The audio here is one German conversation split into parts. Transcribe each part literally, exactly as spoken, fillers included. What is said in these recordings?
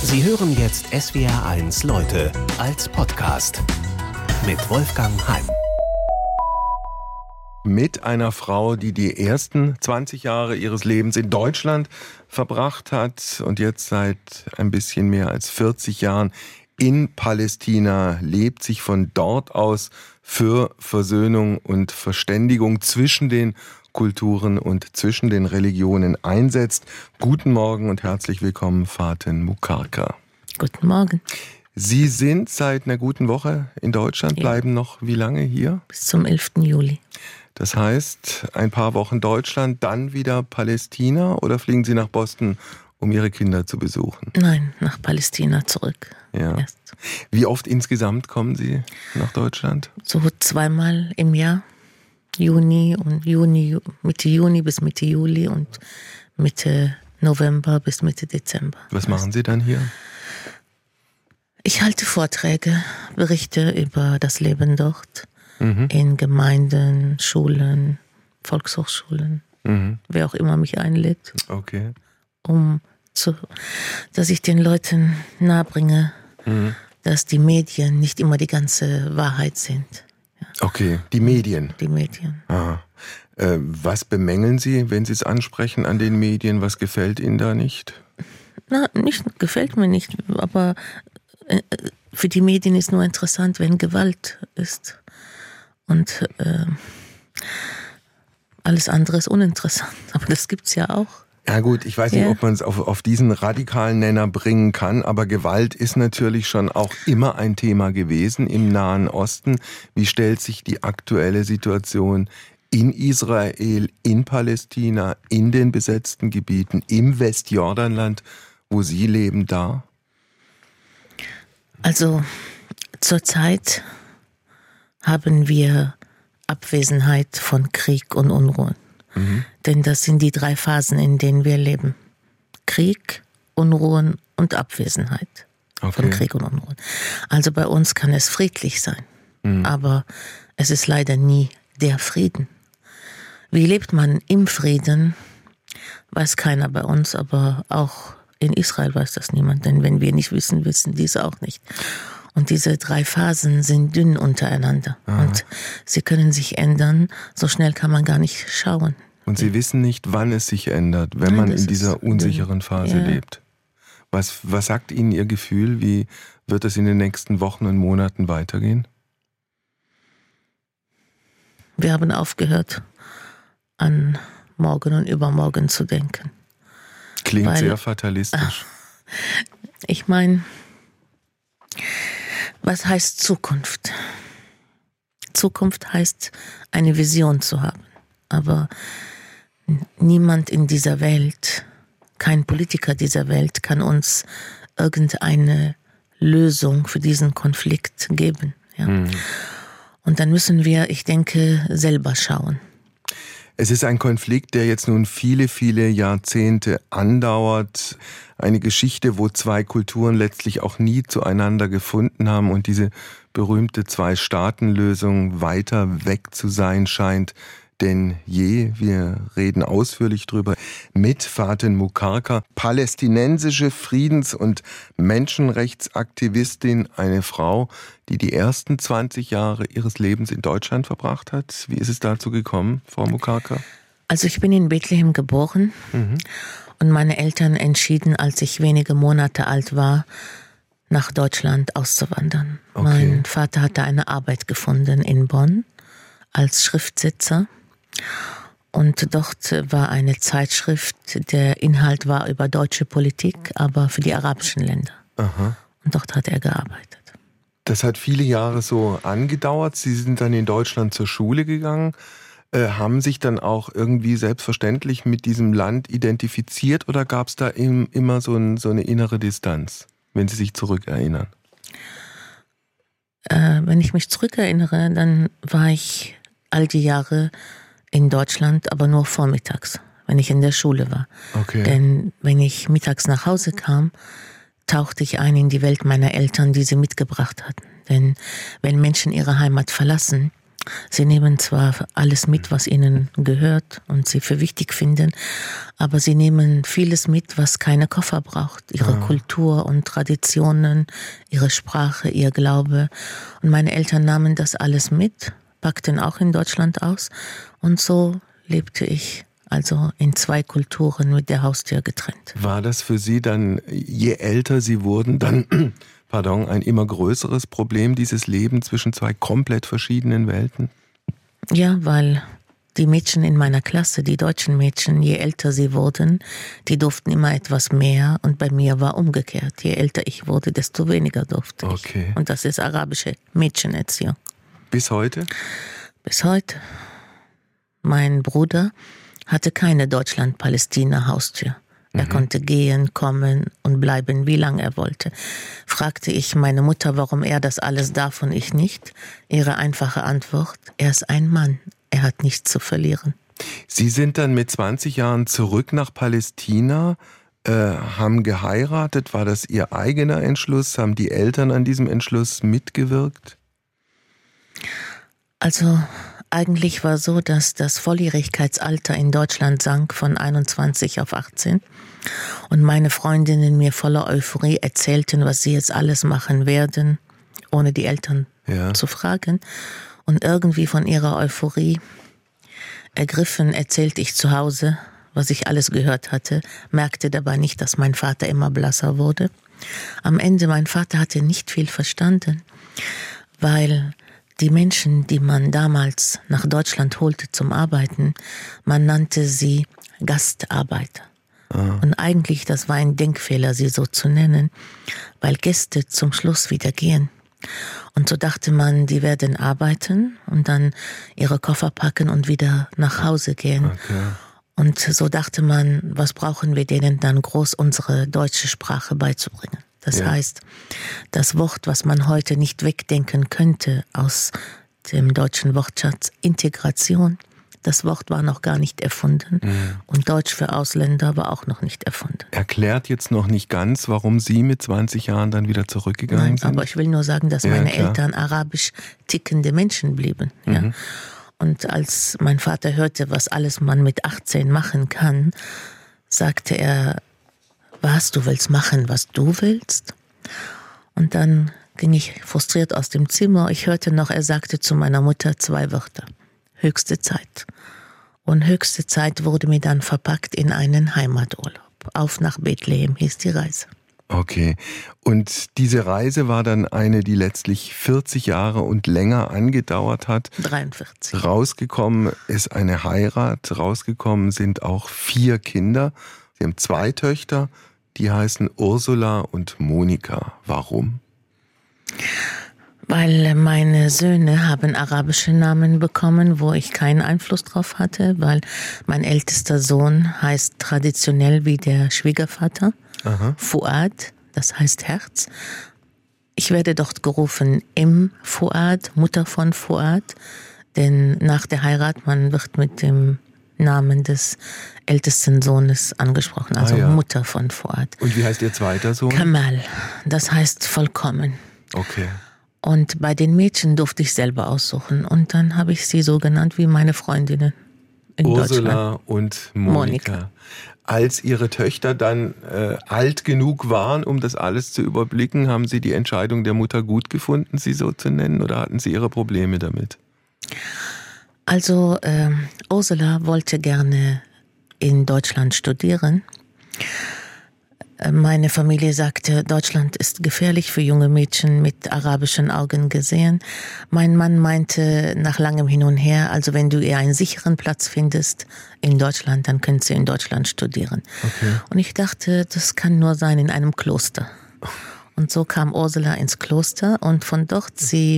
Sie hören jetzt S W R eins Leute als Podcast mit Wolfgang Heim. Mit einer Frau, die die ersten zwanzig Jahre ihres Lebens in Deutschland verbracht hat und jetzt seit ein bisschen mehr als vierzig Jahren in Palästina lebt, sich von dort aus für Versöhnung und Verständigung zwischen den Kulturen und zwischen den Religionen einsetzt. Guten Morgen und herzlich willkommen, Faten Mukarka. Guten Morgen. Sie sind seit einer guten Woche in Deutschland, Ja. bleiben noch wie lange hier? Bis zum elften Juli. Das heißt, ein paar Wochen Deutschland, dann wieder Palästina oder fliegen Sie nach Boston, um Ihre Kinder zu besuchen? Nein, nach Palästina zurück. Ja. Erst. Wie oft insgesamt kommen Sie nach Deutschland? So zweimal im Jahr. Juni und Juni, Mitte Juni bis Mitte Juli und Mitte November bis Mitte Dezember. Was machen Sie dann hier? Ich halte Vorträge, berichte über das Leben dort, Mhm. in Gemeinden, Schulen, Volkshochschulen, Mhm. wer auch immer mich einlädt, Okay. um zu, dass ich den Leuten nahebringe, Mhm. dass die Medien nicht immer die ganze Wahrheit sind. Okay, die Medien. Die Medien. Aha. Äh, was bemängeln Sie, wenn Sie es ansprechen an den Medien? Was gefällt Ihnen da nicht? Na, nicht, gefällt mir nicht, aber äh, für die Medien ist nur interessant, wenn Gewalt ist. Und äh, alles andere ist uninteressant. Aber das gibt's ja auch. Ja gut, ich weiß nicht, Ja. ob man es auf, auf diesen radikalen Nenner bringen kann, aber Gewalt ist natürlich schon auch immer ein Thema gewesen im Nahen Osten. Wie stellt sich die aktuelle Situation in Israel, in Palästina, in den besetzten Gebieten, im Westjordanland, wo Sie leben, dar? Also zurzeit haben wir Abwesenheit von Krieg und Unruhen. Mhm. Denn das sind die drei Phasen, in denen wir leben. Krieg, Unruhen und Abwesenheit von Okay. Krieg und Unruhen. Also bei uns kann es friedlich sein, Mhm. aber es ist leider nie der Frieden. Wie lebt man im Frieden, weiß keiner bei uns, aber auch in Israel weiß das niemand, denn wenn wir nicht wissen, wissen diese auch nicht. Und diese drei Phasen sind dünn untereinander. Aha. Und sie können sich ändern, so schnell kann man gar nicht schauen. Und Sie wissen nicht, wann es sich ändert, wenn Nein, man das in dieser ist- unsicheren Phase ja. lebt. Was, was sagt Ihnen Ihr Gefühl? Wie wird es in den nächsten Wochen und Monaten weitergehen? Wir haben aufgehört, an morgen und übermorgen zu denken. Klingt Weil- sehr fatalistisch. Ich meine, was heißt Zukunft? Zukunft heißt, eine Vision zu haben. Aber niemand in dieser Welt, kein Politiker dieser Welt kann uns irgendeine Lösung für diesen Konflikt geben. Ja? Mhm. Und dann müssen wir, ich denke, selber schauen. Es ist ein Konflikt, der jetzt nun viele, viele Jahrzehnte andauert. Eine Geschichte, wo zwei Kulturen letztlich auch nie zueinander gefunden haben und diese berühmte Zwei-Staaten-Lösung weiter weg zu sein scheint denn je. Wir reden ausführlich drüber mit Faten Mukarka, palästinensische Friedens- und Menschenrechtsaktivistin, eine Frau, die die ersten zwanzig Jahre ihres Lebens in Deutschland verbracht hat. Wie ist es dazu gekommen, Frau Mukarka? Also ich bin in Bethlehem geboren Mhm. und meine Eltern entschieden, als ich wenige Monate alt war, nach Deutschland auszuwandern. Okay. Mein Vater hatte eine Arbeit gefunden in Bonn als Schriftsetzer. Und dort war eine Zeitschrift, der Inhalt war über deutsche Politik, aber für die arabischen Länder. Aha. Und dort hat er gearbeitet. Das hat viele Jahre so angedauert. Sie sind dann in Deutschland zur Schule gegangen, äh, haben sich dann auch irgendwie selbstverständlich mit diesem Land identifiziert oder gab es da im, immer so, ein, so eine innere Distanz, wenn Sie sich zurückerinnern? Äh, wenn ich mich zurückerinnere, dann war ich all die Jahre in Deutschland, aber nur vormittags, wenn ich in der Schule war. Okay. Denn wenn ich mittags nach Hause kam, tauchte ich ein in die Welt meiner Eltern, die sie mitgebracht hatten. Denn wenn Menschen ihre Heimat verlassen, Sie nehmen zwar alles mit, was ihnen gehört und sie für wichtig finden, aber sie nehmen vieles mit, was keine Koffer braucht. Ihre ah. Kultur und Traditionen, ihre Sprache, ihr Glaube. Und meine Eltern nahmen das alles mit, packten auch in Deutschland aus. Und so lebte ich also in zwei Kulturen mit der Haustür getrennt. War das für Sie dann, je älter Sie wurden, dann... Pardon, ein immer größeres Problem, dieses Leben zwischen zwei komplett verschiedenen Welten? Ja, weil die Mädchen in meiner Klasse, die deutschen Mädchen, je älter sie wurden, die durften immer etwas mehr und bei mir war umgekehrt. Je älter ich wurde, desto weniger durfte okay. ich. Und das ist arabische Mädchenerziehung. Bis heute? Bis heute. Mein Bruder hatte keine Deutschland-Palästina-Haustür. Er konnte gehen, kommen und bleiben, wie lange er wollte. Fragte ich meine Mutter, warum er das alles darf und ich nicht. Ihre einfache Antwort, er ist ein Mann, er hat nichts zu verlieren. Sie sind dann mit zwanzig Jahren zurück nach Palästina, äh, haben geheiratet. War das Ihr eigener Entschluss? Haben die Eltern an diesem Entschluss mitgewirkt? Also... Eigentlich war so, dass das Volljährigkeitsalter in Deutschland sank von einundzwanzig auf achtzehn und meine Freundinnen mir voller Euphorie erzählten, was sie jetzt alles machen werden, ohne die Eltern ja. zu fragen. Und irgendwie von ihrer Euphorie ergriffen erzählte ich zu Hause, was ich alles gehört hatte, merkte dabei nicht, dass mein Vater immer blasser wurde. Am Ende, mein Vater hatte nicht viel verstanden, weil... Die Menschen, die man damals nach Deutschland holte zum Arbeiten, man nannte sie Gastarbeiter. Ah. Und eigentlich, das war ein Denkfehler, sie so zu nennen, weil Gäste zum Schluss wieder gehen. Und so dachte man, die werden arbeiten und dann ihre Koffer packen und wieder nach Hause gehen. Okay. Und so dachte man, was brauchen wir denen dann groß unsere deutsche Sprache beizubringen. Das ja. heißt, das Wort, was man heute nicht wegdenken könnte aus dem deutschen Wortschatz, Integration, das Wort war noch gar nicht erfunden mhm. und Deutsch für Ausländer war auch noch nicht erfunden. Erklärt jetzt noch nicht ganz, warum Sie mit zwanzig Jahren dann wieder zurückgegangen Nein, sind? Aber ich will nur sagen, dass ja, meine klar. Eltern arabisch tickende Menschen blieben. Mhm. Ja. Und als mein Vater hörte, was alles man mit achtzehn machen kann, sagte er, was, du willst machen, was du willst? Und dann ging ich frustriert aus dem Zimmer. Ich hörte noch, er sagte zu meiner Mutter zwei Wörter. Höchste Zeit. Und höchste Zeit wurde mir dann verpackt in einen Heimaturlaub. Auf nach Bethlehem hieß die Reise. Okay. Und diese Reise war dann eine, die letztlich vierzig Jahre und länger angedauert hat. dreiundvierzig. Rausgekommen ist eine Heirat. Rausgekommen sind auch vier Kinder. Sie haben zwei Töchter. Die heißen Ursula und Monika. Warum? Weil meine Söhne haben arabische Namen bekommen, wo ich keinen Einfluss drauf hatte, weil mein ältester Sohn heißt traditionell wie der Schwiegervater, Aha. Fuad, das heißt Herz. Ich werde dort gerufen Im Fuad, Mutter von Fuad, denn nach der Heirat, man wird mit dem Namen des ältesten Sohnes angesprochen, also ah, ja. Mutter von Fuad. Und wie heißt Ihr zweiter Sohn? Kamal, das heißt vollkommen. Okay. Und bei den Mädchen durfte ich selber aussuchen und dann habe ich sie so genannt wie meine Freundinnen in Ursula Deutschland. und Monika. Monika. Als Ihre Töchter dann äh, alt genug waren, um das alles zu überblicken, haben Sie die Entscheidung der Mutter gut gefunden, sie so zu nennen, oder hatten Sie Ihre Probleme damit? Also äh, Ursula wollte gerne in Deutschland studieren. Meine Familie sagte, Deutschland ist gefährlich für junge Mädchen mit arabischen Augen gesehen. Mein Mann meinte nach langem Hin und Her, also wenn du ihr einen sicheren Platz findest in Deutschland, dann könnt sie in Deutschland studieren. Okay. Und ich dachte, das kann nur sein in einem Kloster. Und so kam Ursula ins Kloster und von dort, sie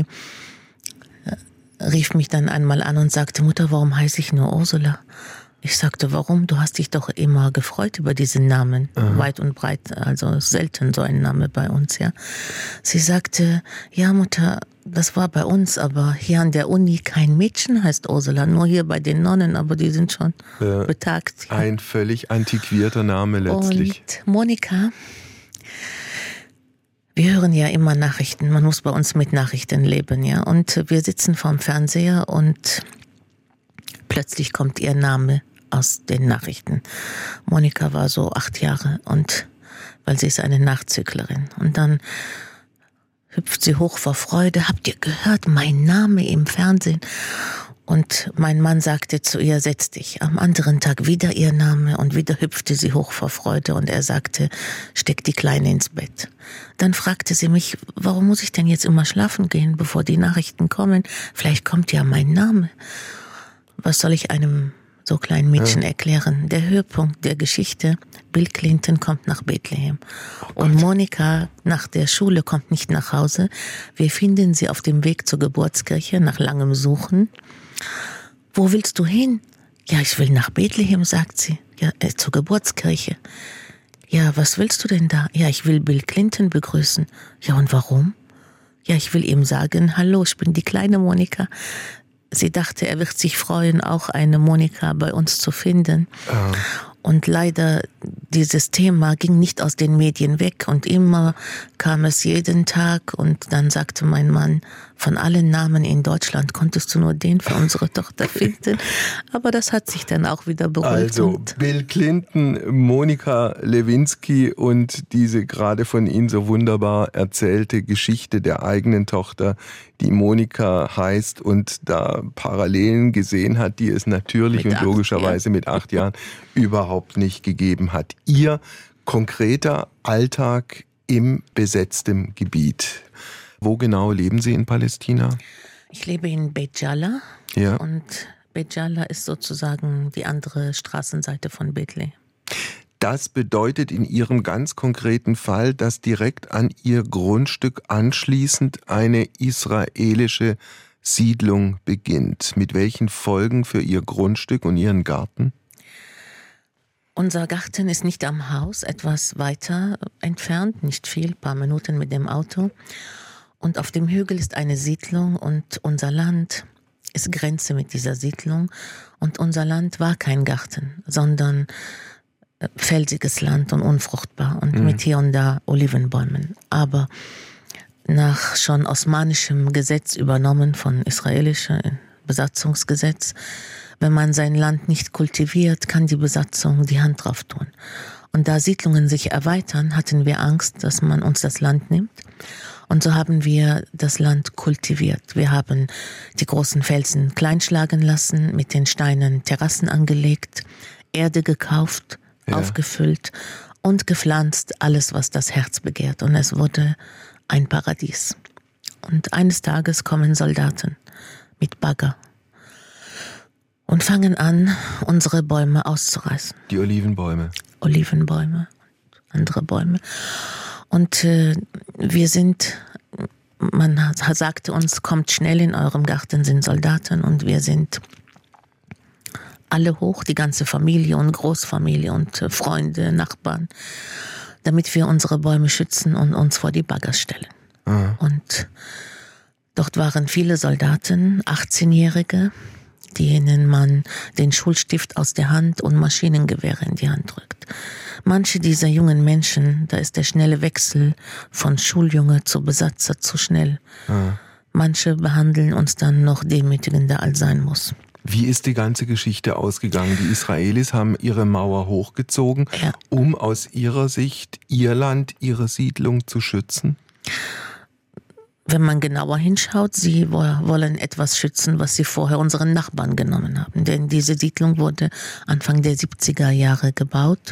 rief mich dann einmal an und sagte, Mutter, warum heiße ich nur Ursula? Ich sagte, warum? Du hast dich doch immer gefreut über diesen Namen. Aha. Weit und breit, also selten so ein Name bei uns, ja. Sie sagte, ja Mutter, das war bei uns, aber hier an der Uni kein Mädchen heißt Ursula, nur hier bei den Nonnen, aber die sind schon ja, betagt. Ja. Ein völlig antiquierter Name letztlich. Und Monika, Wir hören ja immer Nachrichten, man muss bei uns mit Nachrichten leben, ja. Und wir sitzen vorm Fernseher und plötzlich kommt ihr Name aus den Nachrichten. Monika war so acht Jahre und weil sie ist eine Nachzüglerin. Und dann hüpft sie hoch vor Freude. Habt ihr gehört, mein Name im Fernsehen? Und mein Mann sagte zu ihr, setz dich. Am anderen Tag wieder ihr Name und wieder hüpfte sie hoch vor Freude und er sagte, steck die Kleine ins Bett. Dann fragte sie mich, warum muss ich denn jetzt immer schlafen gehen, bevor die Nachrichten kommen? Vielleicht kommt ja mein Name. Was soll ich einem so kleinen Mädchen ja. erklären? Der Höhepunkt der Geschichte, Bill Clinton kommt nach Bethlehem. Oh und Monika nach der Schule kommt nicht nach Hause. Wir finden sie auf dem Weg zur Geburtskirche nach langem Suchen. Wo willst du hin? Ja, ich will nach Bethlehem, sagt sie. Ja, äh, zur Geburtskirche. Ja, was willst du denn da? Ja, ich will Bill Clinton begrüßen. Ja, und warum? Ja, ich will ihm sagen, hallo, ich bin die kleine Monika. Sie dachte, er wird sich freuen, auch eine Monika bei uns zu finden. Ja. Und leider, dieses Thema ging nicht aus den Medien weg und immer kam es jeden Tag und dann sagte mein Mann, von allen Namen in Deutschland konntest du nur den für unsere Tochter finden. Aber das hat sich dann auch wieder beruhigt. Also Bill Clinton, Monika Lewinsky und diese gerade von Ihnen so wunderbar erzählte Geschichte der eigenen Tochter, die Monika heißt und da Parallelen gesehen hat, die es natürlich mit und logischerweise acht, ja. mit acht Jahren überhaupt nicht gegeben hat. Ihr konkreter Alltag im besetzten Gebiet. Wo genau leben Sie in Palästina? Ich lebe in Beit Jala ja. und Beit Jala ist sozusagen die andere Straßenseite von Bethlehem. Das bedeutet in Ihrem ganz konkreten Fall, dass direkt an Ihr Grundstück anschließend eine israelische Siedlung beginnt. Mit welchen Folgen für Ihr Grundstück und Ihren Garten? Unser Garten ist nicht am Haus, etwas weiter entfernt, nicht viel, ein paar Minuten mit dem Auto. Und auf dem Hügel ist eine Siedlung und unser Land ist Grenze mit dieser Siedlung. Und unser Land war kein Garten, sondern felsiges Land und unfruchtbar und mhm. mit hier und da Olivenbäumen. Aber nach schon osmanischem Gesetz übernommen von israelischem Besatzungsgesetz, wenn man sein Land nicht kultiviert, kann die Besatzung die Hand drauf tun. Und da Siedlungen sich erweitern, hatten wir Angst, dass man uns das Land nimmt. Und so haben wir das Land kultiviert. Wir haben die großen Felsen kleinschlagen lassen, mit den Steinen Terrassen angelegt, Erde gekauft, ja. aufgefüllt und gepflanzt, alles, was das Herz begehrt. Und es wurde ein Paradies. Und eines Tages kommen Soldaten mit Bagger und fangen an, unsere Bäume auszureißen. Die Olivenbäume. Olivenbäume und andere Bäume. Und äh, wir sind, man sagte uns, kommt schnell, in eurem Garten sind Soldaten und wir sind alle hoch, die ganze Familie und Großfamilie und äh, Freunde, Nachbarn, damit wir unsere Bäume schützen und uns vor die Bagger stellen. Mhm. Und dort waren viele Soldaten, achtzehnjährige, denen man den Schulstift aus der Hand und Maschinengewehre in die Hand drückt. Manche dieser jungen Menschen, da ist der schnelle Wechsel von Schuljunge zu Besatzer zu schnell. Ja. Manche behandeln uns dann noch demütigender, als sein muss. Wie ist die ganze Geschichte ausgegangen? Die Israelis haben ihre Mauer hochgezogen, ja. um aus ihrer Sicht ihr Land, ihre Siedlung zu schützen? Wenn man genauer hinschaut, sie wollen etwas schützen, was sie vorher unseren Nachbarn genommen haben. Denn diese Siedlung wurde Anfang der siebziger Jahre gebaut.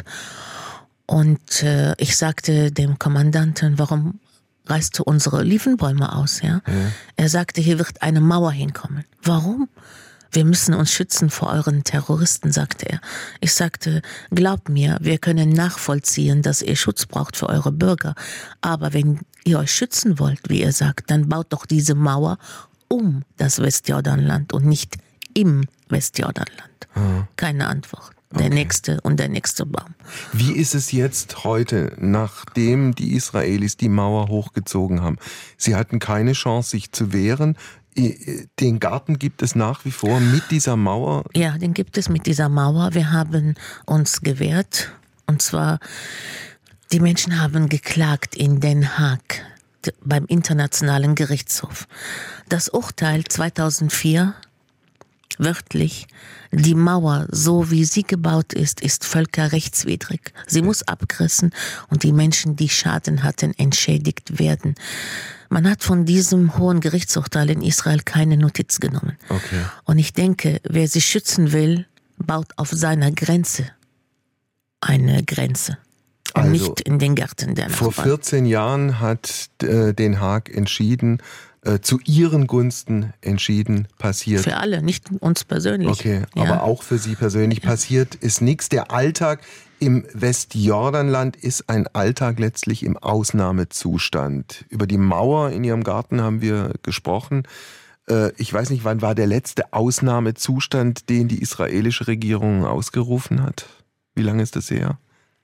Und äh, ich sagte dem Kommandanten, warum reißt du unsere Olivenbäume aus? Ja? Ja. Er sagte, hier wird eine Mauer hinkommen. Warum? Wir müssen uns schützen vor euren Terroristen, sagte er. Ich sagte, glaubt mir, wir können nachvollziehen, dass ihr Schutz braucht für eure Bürger. Aber wenn ihr euch schützen wollt, wie ihr sagt, dann baut doch diese Mauer um das Westjordanland und nicht im Westjordanland. Mhm. Keine Antwort. Der okay. nächste und der nächste Baum. Wie ist es jetzt heute, nachdem die Israelis die Mauer hochgezogen haben? Sie hatten keine Chance, sich zu wehren. Den Garten gibt es nach wie vor mit dieser Mauer? Ja, den gibt es mit dieser Mauer. Wir haben uns gewehrt. Und zwar, die Menschen haben geklagt in Den Haag. beim Internationalen Gerichtshof. Das Urteil zweitausendvier, wörtlich, die Mauer, so wie sie gebaut ist, ist völkerrechtswidrig. Sie muss abgerissen und die Menschen, die Schaden hatten, entschädigt werden. Man hat von diesem hohen Gerichtsurteil in Israel keine Notiz genommen. Okay. Und ich denke, wer sich schützen will, baut auf seiner Grenze eine Grenze. Also, nicht in den Gärten der Nachbarn. Vor vierzehn Jahren hat äh, Den Haag entschieden, äh, zu ihren Gunsten entschieden, passiert. Für alle, nicht uns persönlich. Okay, ja. aber auch für Sie persönlich Ja. passiert ist nichts. Der Alltag im Westjordanland ist ein Alltag letztlich im Ausnahmezustand. Über die Mauer in Ihrem Garten haben wir gesprochen. Äh, ich weiß nicht, wann war der letzte Ausnahmezustand, den die israelische Regierung ausgerufen hat? Wie lange ist das her?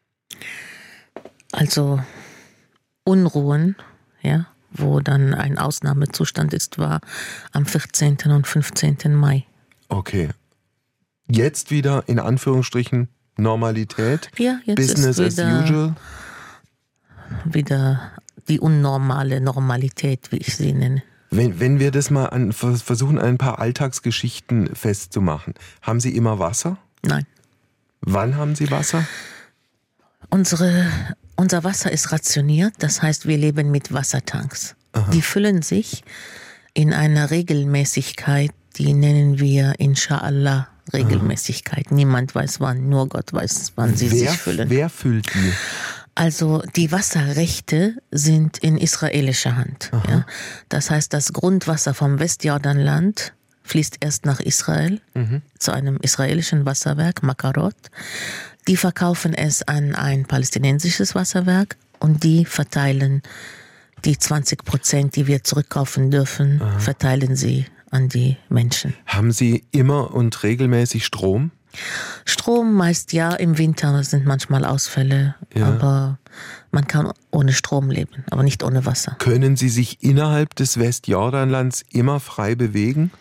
Also Unruhen, ja, wo dann ein Ausnahmezustand ist, war am vierzehnten und fünfzehnten Mai. Okay. Jetzt wieder in Anführungsstrichen Normalität? Ja, jetzt Business ist wieder, as usual? wieder die unnormale Normalität, wie ich sie nenne. Wenn, wenn wir das mal an, versuchen, ein paar Alltagsgeschichten festzumachen. Haben Sie immer Wasser? Nein. Wann haben Sie Wasser? Unsere, unser Wasser ist rationiert, das heißt, wir leben mit Wassertanks. Aha. Die füllen sich in einer Regelmäßigkeit, die nennen wir Insha'Allah Regelmäßigkeit. Aha. Niemand weiß wann, nur Gott weiß, wann sie wer, sich füllen. Wer füllt die? Also die Wasserrechte sind in israelischer Hand. Ja? Das heißt, das Grundwasser vom Westjordanland fließt erst nach Israel, mhm. zu einem israelischen Wasserwerk, Makarot. Die verkaufen es an ein palästinensisches Wasserwerk und die verteilen die zwanzig Prozent, die wir zurückkaufen dürfen, Aha. verteilen sie an die Menschen. Haben Sie immer und regelmäßig Strom? Strom meist ja, im Winter sind manchmal Ausfälle, ja. aber man kann ohne Strom leben, aber nicht ohne Wasser. Können Sie sich innerhalb des Westjordanlands immer frei bewegen?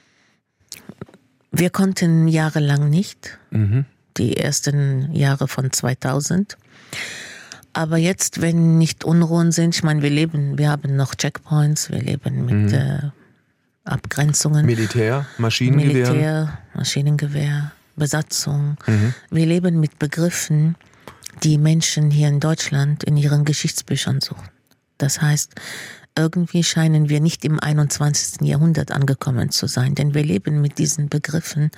Wir konnten jahrelang nicht, mhm. die ersten Jahre von zweitausend. Aber jetzt, wenn nicht Unruhen sind, ich meine, wir leben, wir haben noch Checkpoints, wir leben mit mhm. äh, Abgrenzungen. Militär, Maschinengewehr. Militär, Maschinengewehr, Besatzung. Mhm. Wir leben mit Begriffen, die Menschen hier in Deutschland in ihren Geschichtsbüchern suchen. Das heißt, irgendwie scheinen wir nicht im einundzwanzigsten Jahrhundert angekommen zu sein, denn wir leben mit diesen Begriffen,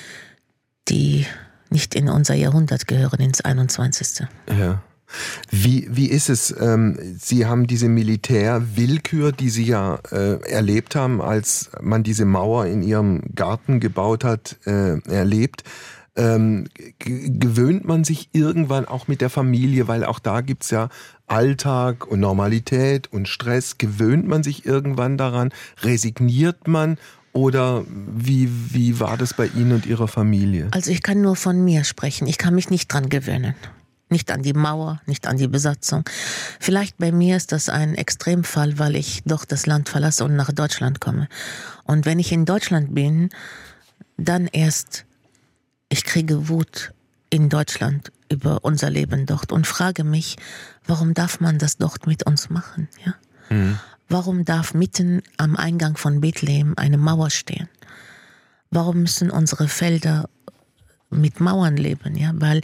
die nicht in unser Jahrhundert gehören, ins einundzwanzigste. Ja. Wie, wie ist es? Ähm, Sie haben diese Militärwillkür, die Sie ja äh, erlebt haben, als man diese Mauer in Ihrem Garten gebaut hat, äh, erlebt. Ähm, g- gewöhnt man sich irgendwann auch mit der Familie, weil auch da gibt's ja Alltag und Normalität und Stress. Gewöhnt man sich irgendwann daran? Resigniert man? Oder wie, wie war das bei Ihnen und Ihrer Familie? Also ich kann nur von mir sprechen. Ich kann mich nicht dran gewöhnen. Nicht an die Mauer, nicht an die Besatzung. Vielleicht bei mir ist das ein Extremfall, weil ich doch das Land verlasse und nach Deutschland komme. Und wenn ich in Deutschland bin, dann erst, ich kriege Wut in Deutschland über unser Leben dort und frage mich, warum darf man das dort mit uns machen? Ja? Mhm. Warum darf mitten am Eingang von Bethlehem eine Mauer stehen? Warum müssen unsere Felder mit Mauern leben? Ja? Weil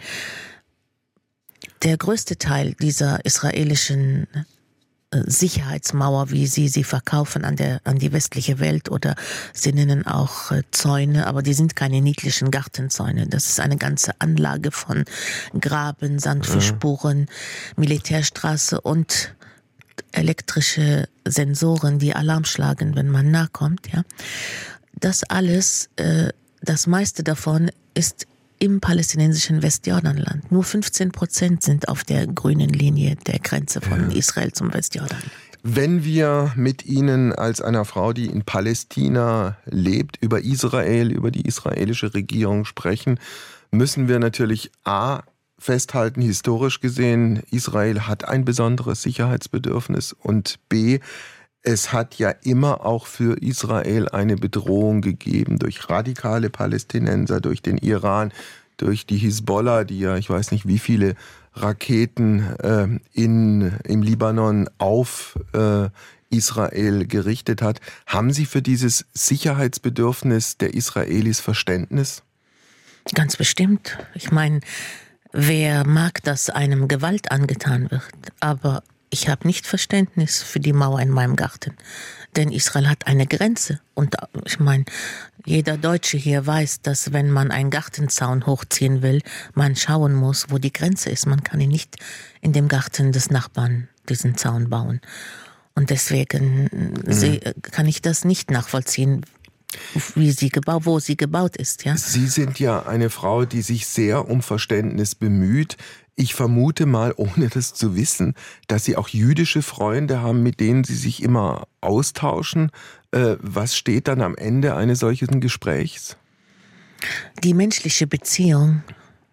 der größte Teil dieser israelischen Sicherheitsmauer, wie sie sie verkaufen an der an die westliche Welt, oder sie nennen auch Zäune, aber die sind keine niedlichen Gartenzäune. Das ist eine ganze Anlage von Graben, Sandfischspuren, mhm. Militärstraße und elektrische Sensoren, die Alarm schlagen, wenn man nahe kommt. Ja, das alles, äh, das meiste davon ist im palästinensischen Westjordanland. Nur fünfzehn Prozent sind auf der grünen Linie der Grenze von ja. Israel zum Westjordanland. Wenn wir mit Ihnen als einer Frau, die in Palästina lebt, über Israel, über die israelische Regierung sprechen, müssen wir natürlich A, festhalten, historisch gesehen, Israel hat ein besonderes Sicherheitsbedürfnis, und B, es hat ja immer auch für Israel eine Bedrohung gegeben durch radikale Palästinenser, durch den Iran, durch die Hisbollah, die ja, ich weiß nicht wie viele Raketen äh, in, im Libanon auf äh, Israel gerichtet hat. Haben Sie für dieses Sicherheitsbedürfnis der Israelis Verständnis? Ganz bestimmt. Ich meine, wer mag, dass einem Gewalt angetan wird? Aber ich habe nicht Verständnis für die Mauer in meinem Garten. Denn Israel hat eine Grenze. Und ich meine, jeder Deutsche hier weiß, dass wenn man einen Gartenzaun hochziehen will, man schauen muss, wo die Grenze ist. Man kann ihn nicht in dem Garten des Nachbarn diesen Zaun bauen. Und deswegen mhm. kann ich das nicht nachvollziehen, wie sie gebaut, wo sie gebaut ist. Ja? Sie sind ja eine Frau, die sich sehr um Verständnis bemüht. Ich vermute mal, ohne das zu wissen, dass Sie auch jüdische Freunde haben, mit denen Sie sich immer austauschen. Äh, was steht dann am Ende eines solchen Gesprächs? Die menschliche Beziehung,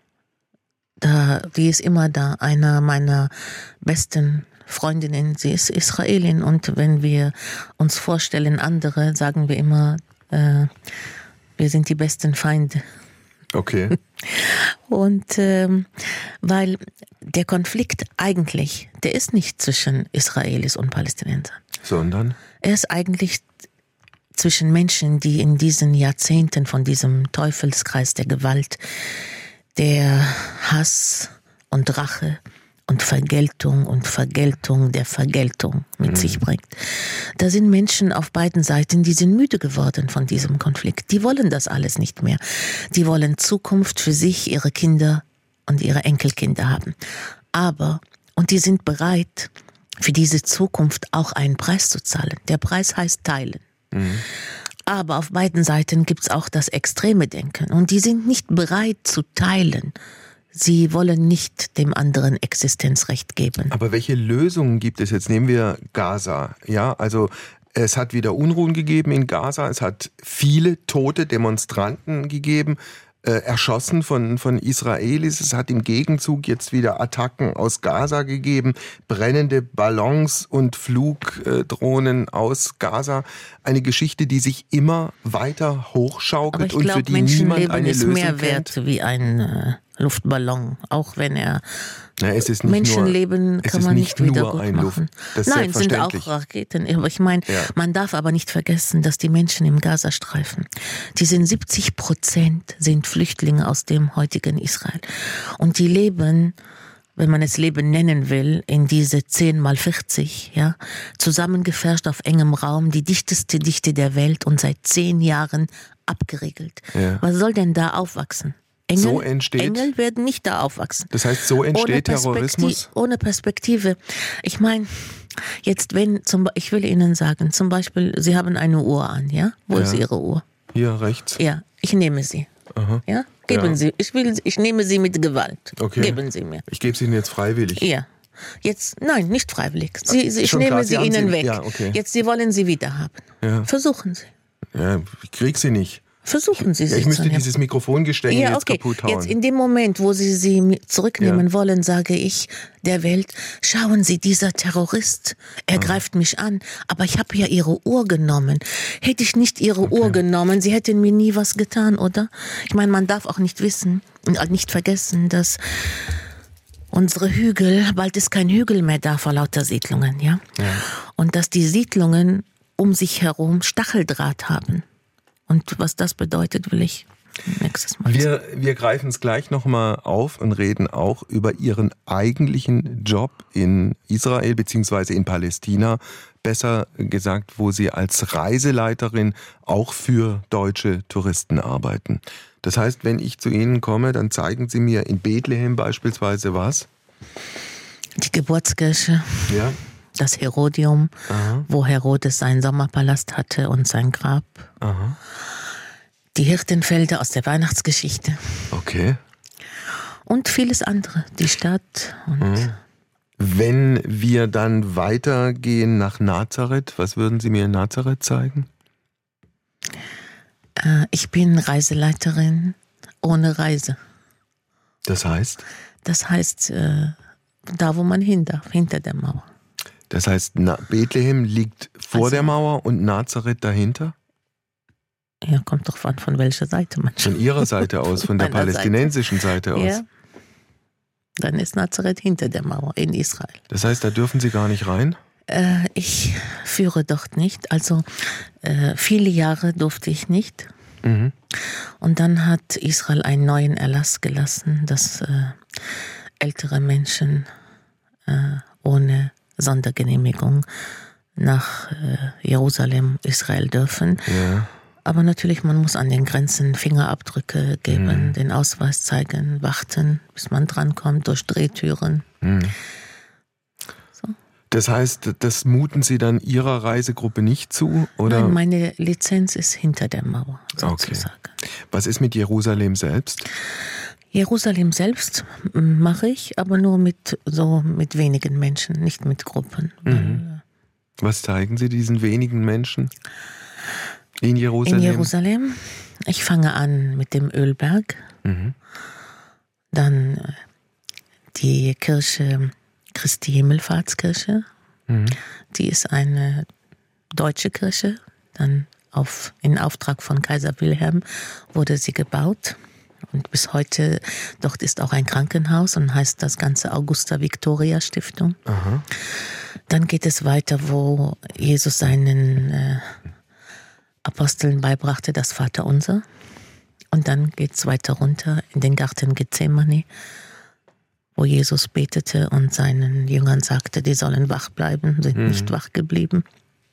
da, die ist immer da. Einer meiner besten Freundinnen, sie ist Israelin. Und wenn wir uns vorstellen, andere, sagen wir immer, äh, wir sind die besten Feinde. Okay. Und ähm, weil der Konflikt eigentlich, der ist nicht zwischen Israelis und Palästinensern. Sondern? Er ist eigentlich zwischen Menschen, die in diesen Jahrzehnten von diesem Teufelskreis der Gewalt, der Hass und Rache und Vergeltung und Vergeltung der Vergeltung mit mhm. sich bringt. Da sind Menschen auf beiden Seiten, die sind müde geworden von diesem Konflikt. Die wollen das alles nicht mehr. Die wollen Zukunft für sich, ihre Kinder und ihre Enkelkinder haben. Aber, und die sind bereit, für diese Zukunft auch einen Preis zu zahlen. Der Preis heißt teilen. Mhm. Aber auf beiden Seiten gibt es auch das extreme Denken. Und die sind nicht bereit zu teilen. Sie wollen nicht dem anderen Existenzrecht geben. Aber welche Lösungen gibt es? Jetzt nehmen wir Gaza. Ja, also es hat wieder Unruhen gegeben in Gaza. Es hat viele tote Demonstranten gegeben, äh, erschossen von, von Israelis. Es hat im Gegenzug jetzt wieder Attacken aus Gaza gegeben, brennende Ballons und Flugdrohnen aus Gaza. Eine Geschichte, die sich immer weiter hochschaukelt und glaub, für die Menschenleben niemand eine Lösung ist mehr kennt. wert wie ein äh, Luftballon, auch wenn er ja, es ist nicht Menschenleben nur, kann man nicht, nicht wieder gut ein machen. Das ist Nein, es sind auch Raketen. Aber ich meine, ja. man darf aber nicht vergessen, dass die Menschen im Gazastreifen, die sind siebzig Prozent sind Flüchtlinge aus dem heutigen Israel. Und die leben, wenn man es Leben nennen will, in diese zehn mal vierzig, ja, zusammengefärscht auf engem Raum, die dichteste Dichte der Welt und seit zehn Jahren abgeriegelt. Ja. Was soll denn da aufwachsen? Engel, so entsteht, Engel werden nicht da aufwachsen. Das heißt, so entsteht ohne Terrorismus? Ohne Perspektive. Ich meine, jetzt wenn, zum, ich will Ihnen sagen, zum Beispiel, Sie haben eine Uhr an, ja? Wo ja. ist Ihre Uhr? Hier rechts. Ja, ich nehme sie. Aha. Ja? Geben ja. Sie. Ich, will, ich nehme sie mit Gewalt. Okay. Geben Sie mir. Ich gebe sie Ihnen jetzt freiwillig. Ja. Jetzt, nein, nicht freiwillig. Sie, sie, ich nehme klar, sie, sie Ihnen sie, weg. Ja, okay. Jetzt, Sie wollen sie wieder haben. Ja. Versuchen Sie. Ja, ich krieg sie nicht. Versuchen Sie es. Ja, ich müsste dieses Mikrofongestänge ja, jetzt okay. kaputt hauen. Jetzt in dem Moment, wo Sie sie zurücknehmen ja. wollen, sage ich der Welt, schauen Sie, dieser Terrorist, er ah. greift mich an, aber ich habe ja Ihre Uhr genommen. Hätte ich nicht Ihre okay. Uhr genommen, Sie hätten mir nie was getan, oder? Ich meine, man darf auch nicht wissen, nicht vergessen, dass unsere Hügel, bald ist kein Hügel mehr da vor lauter Siedlungen, ja? ja. Und dass die Siedlungen um sich herum Stacheldraht haben. Und was das bedeutet, will ich nächstes Mal wir, wir greifen es gleich nochmal auf und reden auch über Ihren eigentlichen Job in Israel bzw. in Palästina. Besser gesagt, wo Sie als Reiseleiterin auch für deutsche Touristen arbeiten. Das heißt, wenn ich zu Ihnen komme, dann zeigen Sie mir in Bethlehem beispielsweise was? Die Geburtskirche. Ja. Das Herodium, aha. wo Herodes seinen Sommerpalast hatte und sein Grab. Aha. Die Hirtenfelder aus der Weihnachtsgeschichte. Okay. Und vieles andere. Die Stadt. Und mhm. Wenn wir dann weitergehen nach Nazareth, was würden Sie mir in Nazareth zeigen? Äh, ich bin Reiseleiterin ohne Reise. Das heißt? Das heißt, äh, da wo man hin darf, hinter der Mauer. Das heißt, Bethlehem liegt vor also, der Mauer und Nazareth dahinter? Ja, kommt doch an, von welcher Seite man Von Ihrer Seite aus, von der palästinensischen Seite, Seite aus? Ja. Dann ist Nazareth hinter der Mauer in Israel. Das heißt, da dürfen Sie gar nicht rein? Äh, ich führe dort nicht. Also äh, viele Jahre durfte ich nicht. Mhm. Und dann hat Israel einen neuen Erlass gelassen, dass äh, ältere Menschen äh, ohne Sondergenehmigung nach äh, Jerusalem, Israel dürfen. Ja. Aber natürlich, man muss an den Grenzen Fingerabdrücke geben, mhm. den Ausweis zeigen, warten, bis man drankommt, durch Drehtüren. Mhm. So. Das heißt, das muten Sie dann Ihrer Reisegruppe nicht zu? Oder? Nein, meine Lizenz ist hinter der Mauer, sozusagen. Okay. Was ist mit Jerusalem selbst? Jerusalem selbst mache ich, aber nur mit so mit wenigen Menschen, nicht mit Gruppen. Mhm. Was zeigen Sie diesen wenigen Menschen in Jerusalem? In Jerusalem. Ich fange an mit dem Ölberg, mhm. dann die Kirche Christi Himmelfahrtskirche. Mhm. Die ist eine deutsche Kirche. Dann auf, in Auftrag von Kaiser Wilhelm wurde sie gebaut. Und bis heute, dort ist auch ein Krankenhaus und heißt das Ganze Augusta-Victoria-Stiftung. Aha. Dann geht es weiter, wo Jesus seinen äh, Aposteln beibrachte, das Vaterunser. Und dann geht es weiter runter in den Garten Gethsemane, wo Jesus betete und seinen Jüngern sagte, die sollen wach bleiben, sind mhm. nicht wach geblieben.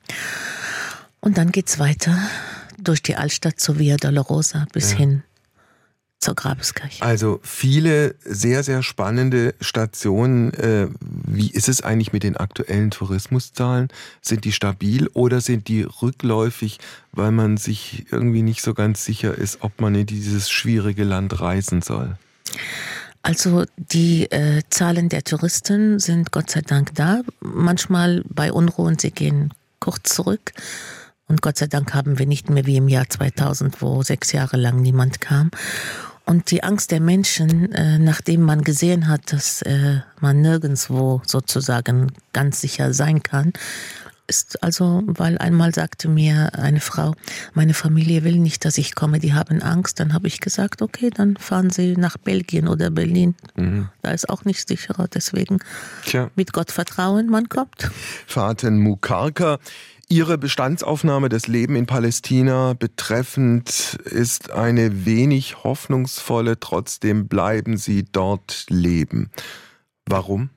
Und dann geht es weiter durch die Altstadt zur Via Dolorosa bis ja. hin zur Grabeskirche. Also viele sehr, sehr spannende Stationen. Wie ist es eigentlich mit den aktuellen Tourismuszahlen? Sind die stabil oder sind die rückläufig, weil man sich irgendwie nicht so ganz sicher ist, ob man in dieses schwierige Land reisen soll? Also die äh, Zahlen der Touristen sind Gott sei Dank da. Manchmal bei Unruhen, sie gehen kurz zurück. Und Gott sei Dank haben wir nicht mehr wie im Jahr zweitausend, wo sechs Jahre lang niemand kam. Und die Angst der Menschen, äh, nachdem man gesehen hat, dass äh, man nirgendwo sozusagen ganz sicher sein kann, ist also, weil einmal sagte mir eine Frau, meine Familie will nicht, dass ich komme, die haben Angst. Dann habe ich gesagt, okay, dann fahren Sie nach Belgien oder Berlin. Mhm. Da ist auch nicht sicherer, deswegen Tja. mit Gott vertrauen, man kommt. Faten Mukarka, Ihre Bestandsaufnahme des Lebens in Palästina betreffend ist eine wenig hoffnungsvolle, trotzdem bleiben Sie dort leben. Warum?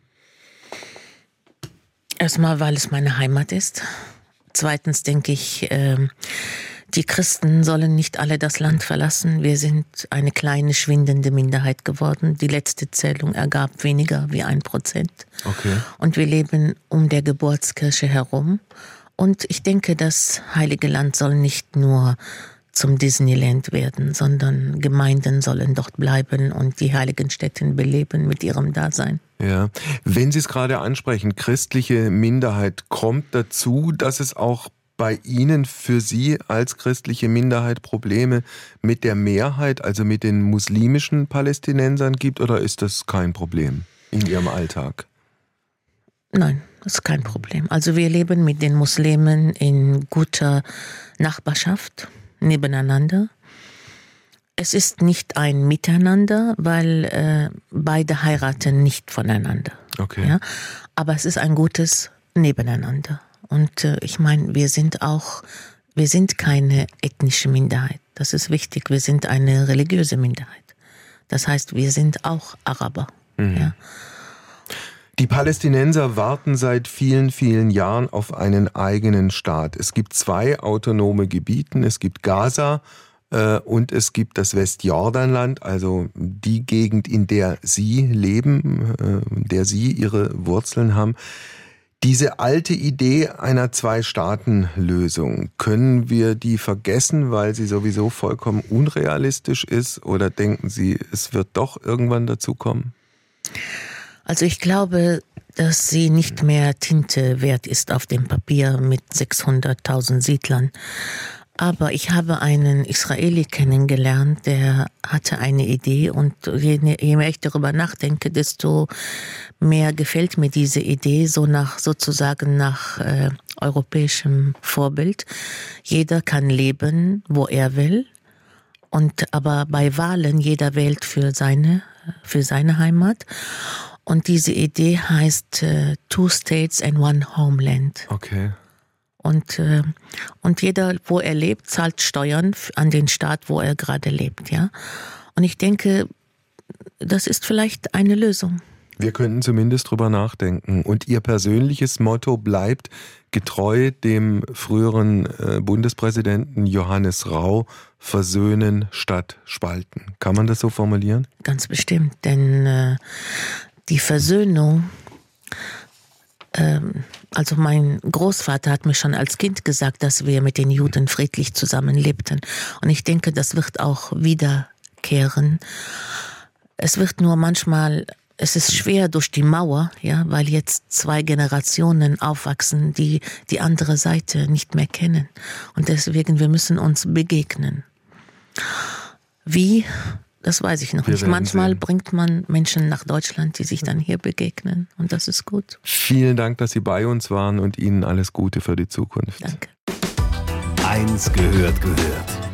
Erstmal, weil es meine Heimat ist. Zweitens denke ich, äh, die Christen sollen nicht alle das Land verlassen. Wir sind eine kleine, schwindende Minderheit geworden. Die letzte Zählung ergab weniger wie ein Prozent. Okay. Und wir leben um der Geburtskirche herum. Und ich denke, das Heilige Land soll nicht nur zum Disneyland werden, sondern Gemeinden sollen dort bleiben und die heiligen Stätten beleben mit ihrem Dasein. Ja, wenn Sie es gerade ansprechen, christliche Minderheit, kommt dazu, dass es auch bei Ihnen für Sie als christliche Minderheit Probleme mit der Mehrheit, also mit den muslimischen Palästinensern gibt, oder ist das kein Problem in Ihrem Alltag? Nein, das ist kein Problem. Also wir leben mit den Muslimen in guter Nachbarschaft, nebeneinander. Es ist nicht ein Miteinander, weil äh, beide heiraten nicht voneinander. Okay. Ja? Aber es ist ein gutes Nebeneinander. Und äh, ich meine, wir sind auch, wir sind keine ethnische Minderheit. Das ist wichtig. Wir sind eine religiöse Minderheit. Das heißt, wir sind auch Araber. Mhm. Ja? Die Palästinenser warten seit vielen, vielen Jahren auf einen eigenen Staat. Es gibt zwei autonome Gebiete, es gibt Gaza äh, und es gibt das Westjordanland, also die Gegend, in der Sie leben, äh, in der Sie Ihre Wurzeln haben. Diese alte Idee einer Zwei-Staaten-Lösung, können wir die vergessen, weil sie sowieso vollkommen unrealistisch ist, oder denken Sie, es wird doch irgendwann dazu kommen? Also ich glaube, dass sie nicht mehr Tinte wert ist auf dem Papier mit sechshunderttausend Siedlern. Aber ich habe einen Israeli kennengelernt, der hatte eine Idee, und je, je mehr ich darüber nachdenke, desto mehr gefällt mir diese Idee, so nach sozusagen nach äh, europäischem Vorbild. Jeder kann leben, wo er will. Und aber bei Wahlen, jeder wählt für seine für seine Heimat. Und diese Idee heißt äh, Two States and One Homeland. Okay. Und, äh, und jeder, wo er lebt, zahlt Steuern an den Staat, wo er gerade lebt. Ja? Und ich denke, das ist vielleicht eine Lösung. Wir könnten zumindest drüber nachdenken. Und Ihr persönliches Motto bleibt getreu dem früheren äh, Bundespräsidenten Johannes Rau: Versöhnen statt spalten. Kann man das so formulieren? Ganz bestimmt, denn äh, die Versöhnung, ähm, also mein Großvater hat mir schon als Kind gesagt, dass wir mit den Juden friedlich zusammenlebten. Und ich denke, das wird auch wiederkehren. Es wird nur manchmal, es ist schwer durch die Mauer, ja, weil jetzt zwei Generationen aufwachsen, die die andere Seite nicht mehr kennen. Und deswegen, wir müssen uns begegnen. Wie? Das weiß ich noch Wir nicht. Manchmal sehen. bringt man Menschen nach Deutschland, die sich dann hier begegnen. Und das ist gut. Vielen Dank, dass Sie bei uns waren und Ihnen alles Gute für die Zukunft. Danke. Eins gehört gehört.